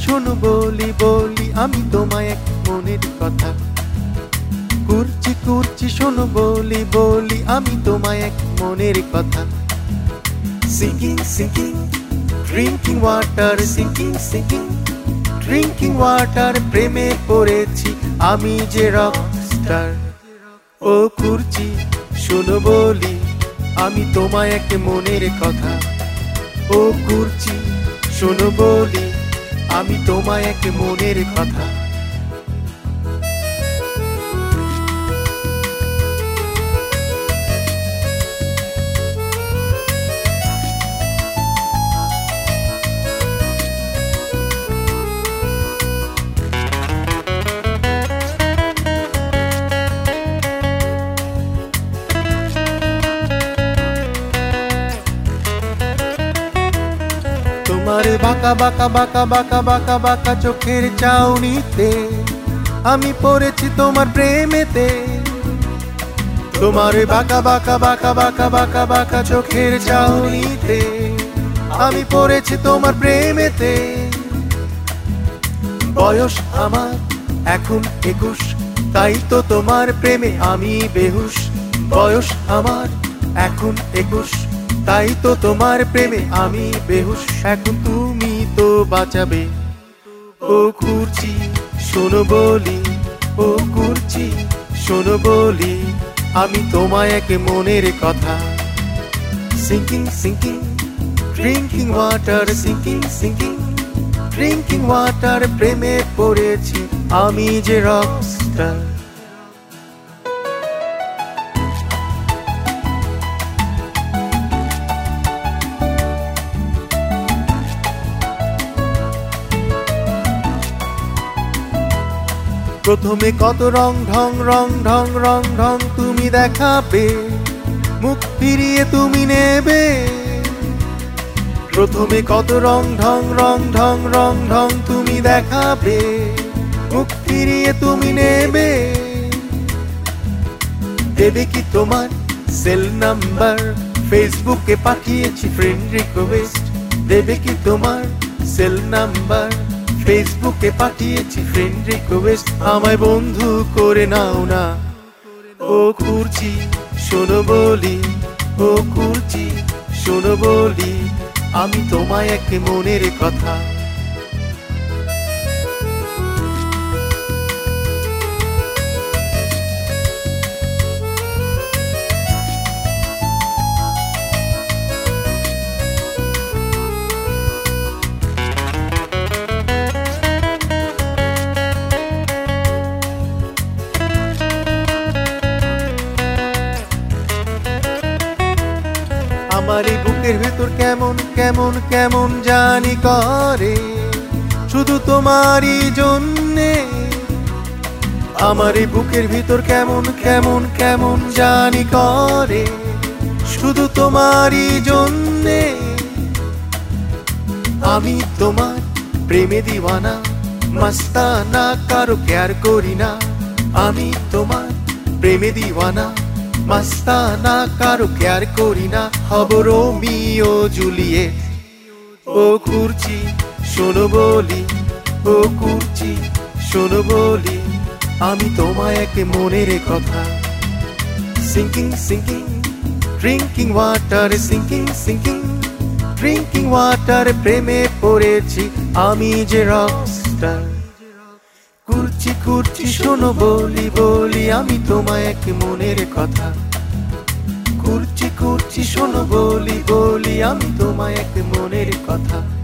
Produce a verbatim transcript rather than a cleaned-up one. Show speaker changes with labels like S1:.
S1: শোনো বলি বলি আমি তোমায় এক মনের কথা। কুরচি কুরচি শোনো বলি বলি আমি তোমায় এক মনের কথা। Sinking sinking drinking water sinking sinking drinking water প্রেমে পড়েছি আমি যে রকস্টার। ও কুরচি শোনো বলি আমি তোমায় এক মনের কথা। ও কুরচি শোনো বলি আমি তোমায় এক মনের কথা। তোমার বাঁকা বাঁকা বাঁকা বাঁকা বাঁকা বাঁকা চোখের চাউনিতে আমি পড়েছি তোমার প্রেমেতে। তোমার বাঁকা বাঁকা বাঁকা বাঁকা বাঁকা বাঁকা চোখের চাউনিতে আমি পড়েছি তোমার প্রেমেতে। বয়স আমার এখন একুশ, তাই তো তোমার প্রেমে আমি বেহুশ। বয়স আমার এখন একুশ, তাই তো তোমার প্রেমে আমি বেহুশ। এখন তুমি তো বাঁচাবে। ও কুরচি শোনো বলি, ও কুরচি শোনো বলি আমি তোমায় এক মনের কথা। Sinking sinking drinking water sinking sinking drinking water প্রেমে পড়েছি আমি যে রকস্টার। প্রথমে কত রং ঢং রং ঢং রং ঢং তুমি দেখাবে, মুখ ফিরিয়ে তুমি নেবে। প্রথমে কত রং ঢং রং ঢং রং ঢং তুমি দেখাবে, মুখ ফিরিয়ে তুমি নেবে। দেবে কি তোমার সেল নাম্বার, ফেসবুকে পাঠিয়েছি ফ্রেন্ড রিকোয়েস্ট। দেবে কি তোমার সেল নাম্বার, ফেসবুকে পাঠিয়েছি ফ্রেন্ড রিকোয়েস্ট। আমায় বন্ধু করে নাও না। ও কুরচি শোনো বলি, ও কুরচি শোনো বলি আমি তোমায় এক মনের কথা। আমার এই বুকের ভেতর কেমন কেমন কেমন জানি করে, শুধু তোমারই জন্যে। আমার এই বুকের ভিতর কেমন কেমন কেমন জানি করে, শুধু তোমারই জন্যে। আমি তোমার প্রেমে দিওয়ানা, মস্তানা, কারো কেয়ার করি না। আমি তোমার প্রেমে দিওয়ানা, মস্তানা, কারো কেয়ার করি না। হব রোমিও জুলিয়েট। ও কুরচি শোনো বলি, ও কুরচি শোনো বলি আমি তোমায় এক মনের কথা। Sinking sinking drinking water sinking sinking drinking water প্রেমে পড়েছি আমি যে রকস্টার। কুরচি কুরচি শোনো বলি বলি আমি তোমায় এক মনের কথা। কুরচি কুরচি শোনো বলি বলি আমি তোমায় এক মনের কথা।